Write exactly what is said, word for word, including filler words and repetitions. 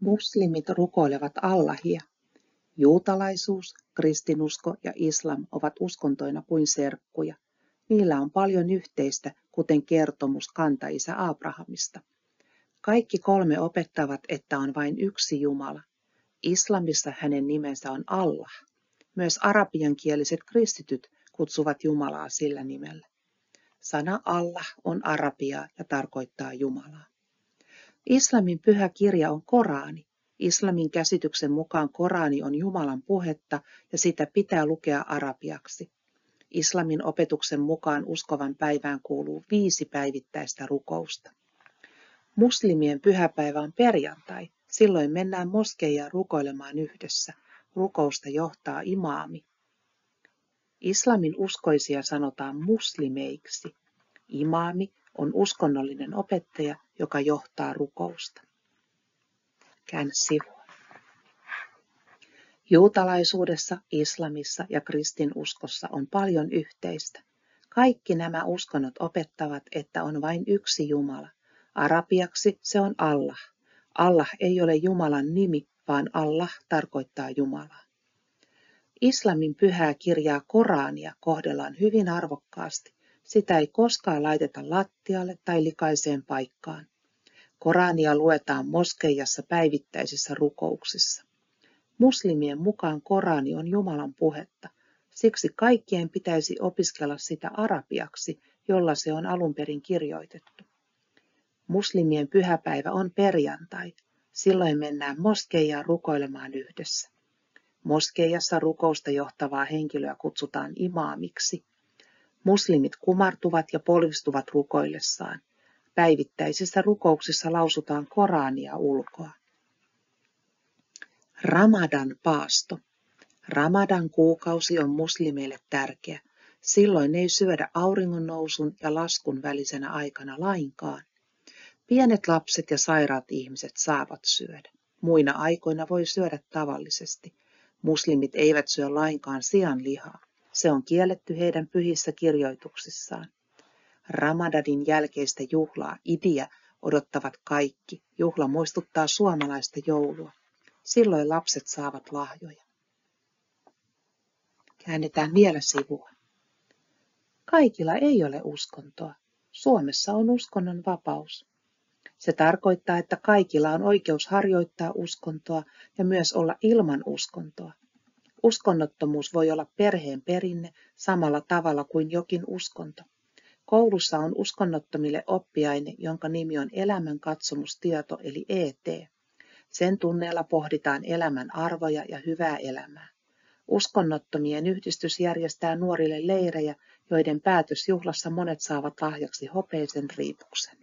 Muslimit rukoilevat Allahia. Juutalaisuus, kristinusko ja islam ovat uskontoina kuin serkkuja. Niillä on paljon yhteistä, kuten kertomus kantaisä Abrahamista. Kaikki kolme opettavat, että on vain yksi Jumala. Islamissa hänen nimensä on Allah. Myös arabiankieliset kristityt kutsuvat Jumalaa sillä nimellä. Sana Allah on arabiaa ja tarkoittaa Jumalaa. Islamin pyhä kirja on Korani. Islamin käsityksen mukaan Korani on Jumalan puhetta ja sitä pitää lukea arabiaksi. Islamin opetuksen mukaan uskovan päivään kuuluu viisi päivittäistä rukousta. Muslimien pyhäpäivä on perjantai. Silloin mennään moskeijaan rukoilemaan yhdessä. Rukousta johtaa imaami. Islamin uskoisia sanotaan muslimeiksi. Imaami on uskonnollinen opettaja, joka johtaa rukousta. Käännä sivua. Juutalaisuudessa, islamissa ja kristinuskossa on paljon yhteistä. Kaikki nämä uskonnot opettavat, että on vain yksi Jumala. Arabiaksi se on Allah. Allah ei ole Jumalan nimi, vaan Allah tarkoittaa Jumalaa. Islamin pyhää kirjaa Korania kohdellaan hyvin arvokkaasti. Sitä ei koskaan laiteta lattialle tai likaiseen paikkaan. Korania luetaan moskeijassa päivittäisissä rukouksissa. Muslimien mukaan Korani on Jumalan puhetta. Siksi kaikkien pitäisi opiskella sitä arabiaksi, jolla se on alun perin kirjoitettu. Muslimien pyhäpäivä on perjantai. Silloin mennään moskeijaan rukoilemaan yhdessä. Moskeijassa rukousta johtavaa henkilöä kutsutaan imaamiksi. Muslimit kumartuvat ja polvistuvat rukoillessaan. Päivittäisissä rukouksissa lausutaan Korania ulkoa. Ramadan paasto. Ramadan kuukausi on muslimeille tärkeä. Silloin ei syödä auringonnousun ja laskun välisenä aikana lainkaan. Pienet lapset ja sairaat ihmiset saavat syödä. Muina aikoina voi syödä tavallisesti. Muslimit eivät syö lainkaan sianlihaa. Se on kielletty heidän pyhissä kirjoituksissaan. Ramadanin jälkeistä juhlaa, idiä, odottavat kaikki. Juhla muistuttaa suomalaista joulua. Silloin lapset saavat lahjoja. Käännetään vielä sivua. Kaikilla ei ole uskontoa. Suomessa on uskonnon vapaus. Se tarkoittaa, että kaikilla on oikeus harjoittaa uskontoa ja myös olla ilman uskontoa. Uskonnottomuus voi olla perheen perinne samalla tavalla kuin jokin uskonto. Koulussa on uskonnottomille oppiaine, jonka nimi on elämänkatsomustieto eli E T. Sen tunneilla pohditaan elämän arvoja ja hyvää elämää. Uskonnottomien yhdistys järjestää nuorille leirejä, joiden päätösjuhlassa monet saavat lahjaksi hopeisen riipuksen.